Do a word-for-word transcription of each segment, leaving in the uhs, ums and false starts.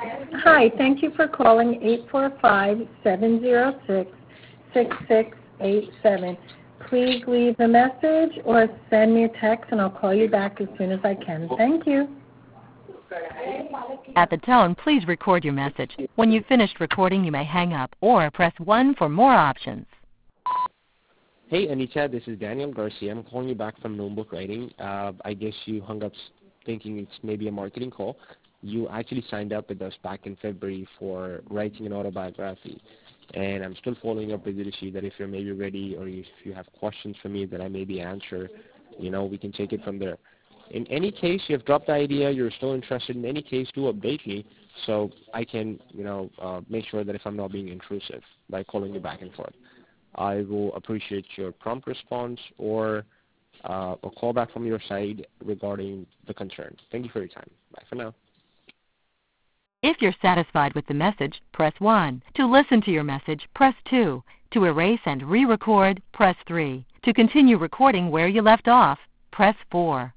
Hi, thank you for calling eight four five, seven zero six, six six eight seven. Please leave a message or send me a text and I'll call you back as soon as I can. Thank you. At the tone, please record your message. When you've finished recording, you may hang up or press one for more options. Hey, Anita, this is Daniel Garcia. I'm calling you back from Notebook Writing. Uh, I guess you hung up thinking it's maybe a marketing call. You actually signed up with us back in February for writing an autobiography. And I'm still following up with you to see that if you're maybe ready or if you have questions for me that I maybe answer, you know, we can take it from there. In any case, you have dropped the idea, you're still interested, in any case, do update me so I can, you know, uh, make sure that if I'm not being intrusive by calling you back and forth. I will appreciate your prompt response or uh, a call back from your side regarding the concern. Thank you for your time. Bye for now. If you're satisfied with the message, press one. To listen to your message, press two. To erase and re-record, press three. To continue recording where you left off, press four.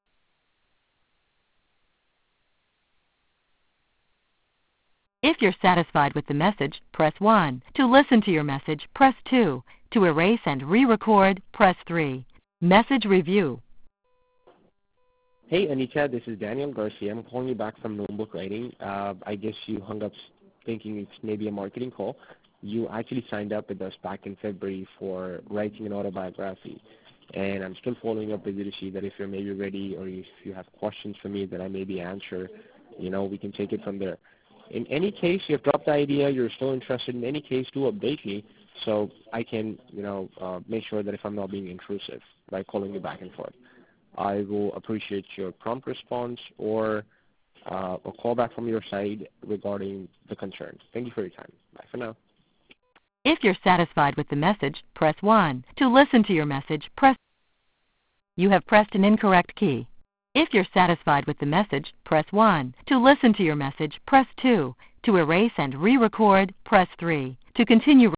If you're satisfied with the message, press one. To listen to your message, press two. To erase and re-record, press three. Message review. Hey, Anita, this is Daniel Garcia. I'm calling you back from Notebook Writing. Uh, I guess you hung up thinking it's maybe a marketing call. You actually signed up with us back in February for writing an autobiography. And I'm still following up with you to see that if you're maybe ready or if you have questions for me that I maybe answer, you know, we can take it from there. In any case, you have dropped the idea, you're still interested, in any case, do update me so I can, you know, uh, make sure that if I'm not being intrusive by calling you back and forth. I will appreciate your prompt response or uh, a call back from your side regarding the concern. Thank you for your time. Bye for now. If you're satisfied with the message, press one. To listen to your message, press You have pressed an incorrect key. If you're satisfied with the message, press one. To listen to your message, press two. To erase and re-record, press three. To continue